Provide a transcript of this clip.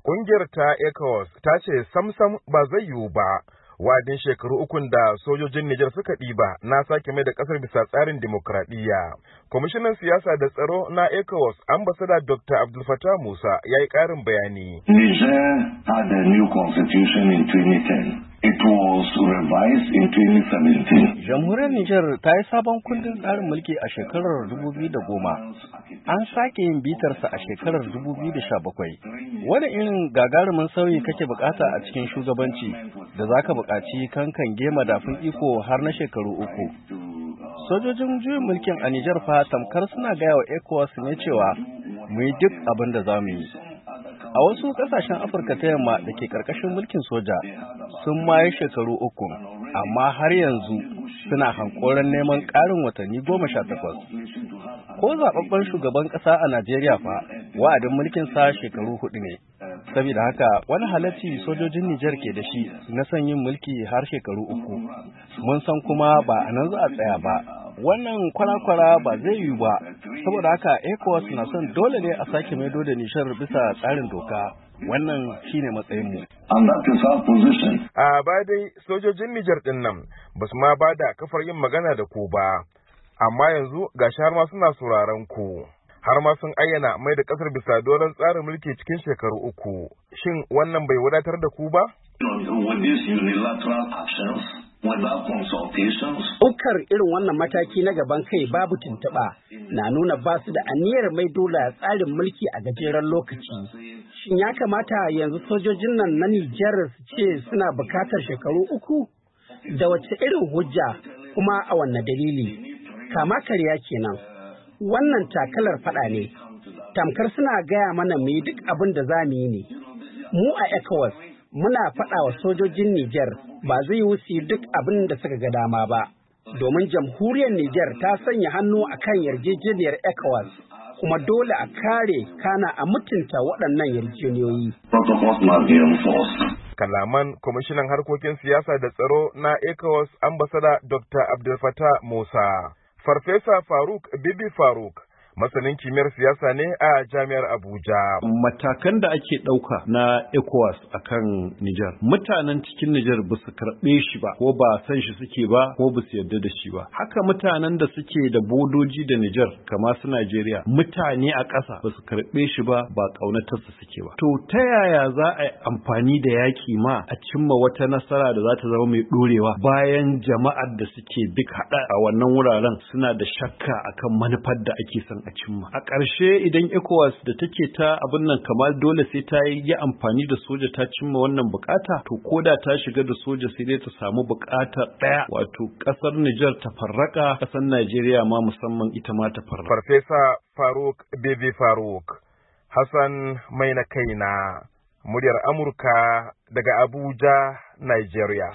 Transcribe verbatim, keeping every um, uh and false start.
Ƙungiyar ta ECOWAS ta ce samsam ba zai yiwu ba wa'adin shekaru ukun da sojojin Nijar suka ɗiba na sake mai da ƙasar bisa tsarin dimokuraɗiyya. Kwamishinan siyasa da tsaro na ECOWAS, ambasada Doctor Abdul Fattah Musa, ya yi ƙarin bayani. Niger had a new constitution in twenty ten. It was revised in twenty seventeen. Jamhuriyar Nijar ta yi sabon kundin tsarin mulki a shekarar dubu biyu da goma. An sake yin bitarsa a shekarar dubu biyu da sha bakwai. Wani irin gagarumin sauyi kake bukata a cikin shugabanci da za ka buƙaci kankan gema dafin iko har na shekaru uku. Sojojin juyin mulkin a Nijar fa tamkar suna gaya wa ECOWAS ne cewa mu yi duk abin da za mu yi. A wasu ƙasashen Afirka ta yamma da ke ƙarƙashin mulkin soja sun maye shekaru uku, amma har yanzu suna hankoron neman ƙarin watanni goma sha takwas. Ko zaɓaɓɓen shugaban ƙasa a Najeriya fa wa'adin mulkin sa shekaru hudu ne. Saboda haka wani halacci sojojin Nijar ke da shi na son yin mulki har shekaru uku. Mun san kuma ba a nan za a tsaya ba. Wannan kwara-kwara ba zai yiwu ba, saboda haka ECOWAS na son dole ne a sake maido da Nijar bisa tsarin doka. Wannan shine matsayinmu. A ba dai sojojin Nijar ɗin nan ba su ma ba da kafar yin magana da ku ba, amma yanzu gashi har ma suna sauraron ku. Har ma sun ayyana mai da ƙasar bisa doron tsarin mulki cikin shekaru uku. Shin wannan bai wadatar da ku ba? Ɗaukar irin wannan mataki na gaban kai babu tuntuɓa na nuna ba su da aniyar mai dole tsarin mulki a gajeren lokaci. Shin ya kamata yanzu sojojin nan na Nijar su ce suna bukatar shekaru uku? Da wace irin hujja kuma a wanne dalili? Kama karya kenan. Wannan takalar faɗa ne. Tamkar suna gaya mana mu yi duk abin da za mu yi ne. Mu a ECOWAS muna faɗa wa sojojin Nijar ba zai wuce duk abin da suka ga dama ba, domin jamhuriyar Nijar ta sanya hannu a kan yarjejeniyar ECOWAS, kuma dole a kare kana a mutunta waɗannan yarjejeniyoyi. Kalaman kwamishinan harkokin siyasa da tsaro na ECOWAS, ambasada Doctor Abdul Fattah Musa. Farfesa Faruk Bibi Faruk, masanin kimiyyar siyasa ne a jami'ar Abuja. Matakan da ake ɗauka na ECOWAS a kan Nijar, mutanen cikin Nijar ba su karɓe shi ba, ko ba san shi suke ba, ko ba su yarda da shi ba. Haka mutanen da suke da bodoji da Nijar, kama su Najeriya, mutane a ƙasa ba su karɓe shi ba, ba ƙaunatarsa suke ba. To ta yaya za a yi amfani da yaƙi ma a cimma wata nasara da za ta zama mai ɗorewa bayan jama'ar da suke duk haɗa a wannan wuraren suna da shakka akan manufar da ake son a cimma. A ƙarshe idan ECOWAS da take ta abin nan kamar dole sai ta yi amfani da soja ta cimma wannan bukata, to koda ta shiga da soja sai dai ta samu bukata ɗaya, wato ƙasar Nijar ta farraka, ƙasar Najeriya ma musamman ita ma ta farraka. Farfesa Faruk Bibi Faruk, Hassan Mai na kaina, muryar Amurka daga Abuja, Nigeria.